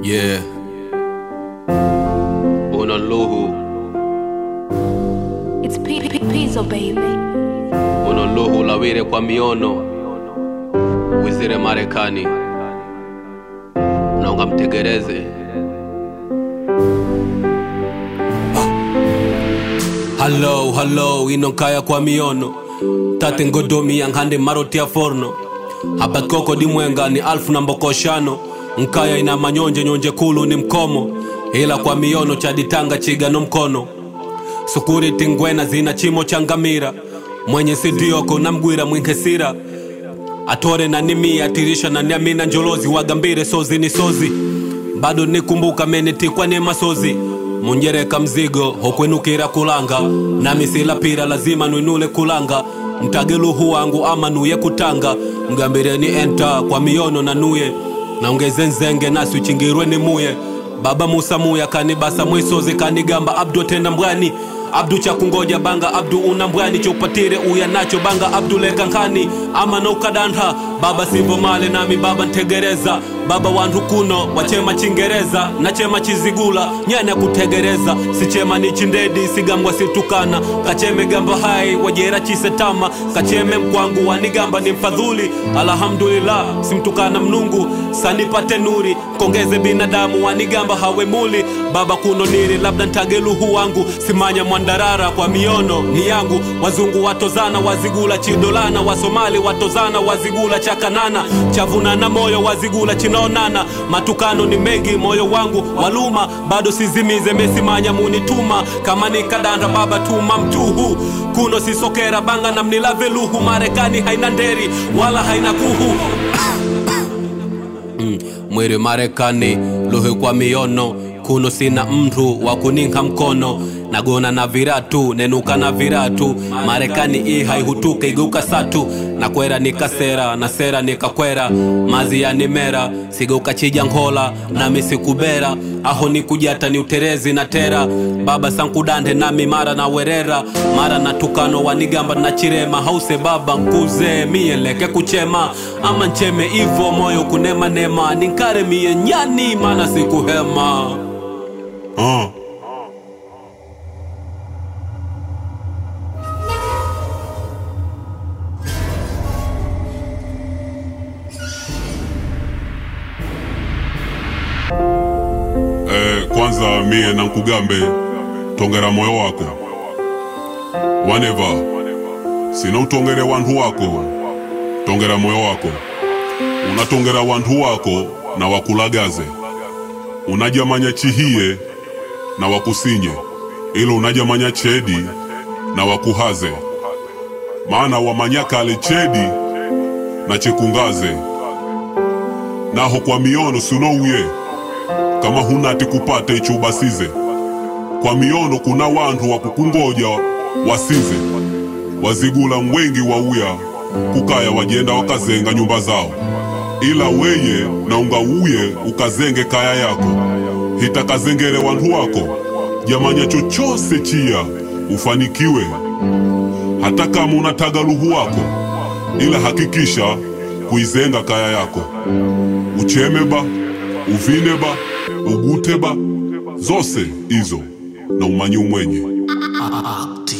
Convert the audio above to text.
Yeah. Unalohu. It's Pizzo, baby. Unalohu lawire kwa miono. Wizire Marekani. Unaunga mtegereze. Hello, inonkaya kwa miono. Tate ngodomi yanghande maroti ya forno. Habakoko di mwenga ni alfu na mbokoshano. Nkaya ina manyonje nyonje kulu ni mkomo. Ila kwa miono chaditanga chiga no mkono. Sukuri tingwena zina chimo changamira. Mwenye sidioko na mgwira mwinkesira. Atore na nimi atirisha na niamina njolozi. Wagambire sozi ni sozi. Bado nikumbuka meniti kwa ni masozi. Munjereka mzigo hokwenukira kulanga. Nami sila pira lazima nuinule kulanga. Mtageluhu wangu ama nuye kutanga. Mgambire ni enta kwa miono na nuye. Na ungeze nzenge nasi uchingirwe ni muye. Baba Musa muya kanibasa mwisozi kanigamba Abdu tenda mbwani. Abdu cha kungoja banga Abdu unambwani chopatire uya nacho banga Abdu leka nkani ama no kadanda. Baba sivo male nami baba ntegereza. Baba wandu kuno wachema chingereza na chema chizigula nyana kutegereza. Sichema ni chindedi sigambwa situkana. Kacheme gamba hai wajera chisetama. Kacheme mkwangu wanigamba ni mfadhuli. Alhamdulillah simtukana mnungu. Sanipate nuri kongeze binadamu wanigamba hawe muli. Baba kuno niri labda ntageluhu wangu. Simanya mwandarara kwa miono ni yangu. Wazungu watozana wazigula chidolana. Wasomali watozana wazigula chakanana. Chavunana moyo wazigula chinaonana. Matukano ni mengi moyo wangu waluma. Bado sizimize mesimanya munituma. Kama ni kadanda baba tuma mtuhu. Kuno sisokera banga na mnilaveluhu. Marekani haina nderi wala haina kuhu. Mwiri Marekani luhe kwa miono. Kuno sina mtu wakuninka mkono. Nagona na viratu, nenuka na viratu. Marekani haihutuka iguka satu. Na kwera nikasera, na sera nikakwera. Mazi ya nimera, sigeuka chija nkola. Na misikubera, aho ni kujata ni uterezi na tera. Baba sankudande nami mara na werera. Mara na tukano wanigamba na chirema. Hause baba nkuze miye leke kuchema. Ama ncheme ivo moyo kunema nema. Ninkare miye nyani mana sikuhema. Kwanza mie na nkugambe tongera moyo wako. Whenever sina utongere wandu wako. Tongera moyo wako. Unatongera wandu wako na wakulagaze. Unajamanya chihie na wakusinye. Ilo unajamanya chedi na wakuhaze. Maana wamanyaka ale chedi na chekungaze. Naho kwa miono sunouye. Kama hunati kupata icho ubasize. Kwa miono kuna wandu wa kukungoja wasize. Wazigula mwengi wa uya kukaya wajenda wakazenga nyumba zao. Ila weye na unga uye ukazenge kaya yako. Hitakazengere wandu wako. Jamanya chochose chia ufanikiwe. Hata kama unataga luhu wako. Ila hakikisha kuizenga kaya yako. Uchemeba, uvineba, uguteba, zose izo na umanyi umwenye.